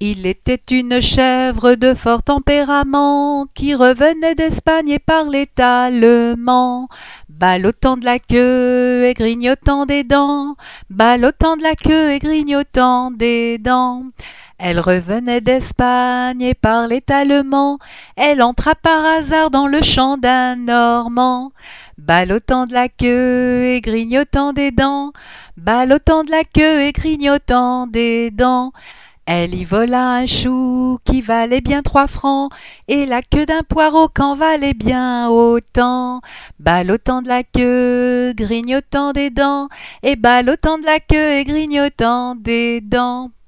Il était une chèvre de fort tempérament qui revenait d'Espagne et parlait allemand. Ballottant de la queue et grignotant des dents, ballottant de la queue et grignotant des dents. Elle revenait d'Espagne et parlait allemand. Elle entra par hasard dans le champ d'un Normand. Ballottant de la queue et grignotant des dents, ballottant de la queue et grignotant des dents. Elle y vola un chou qui valait bien 3 francs, et la queue d'un poireau qu'en valait bien autant. Ballottant de la queue, grignotant des dents, et ballottant de la queue et grignotant des dents.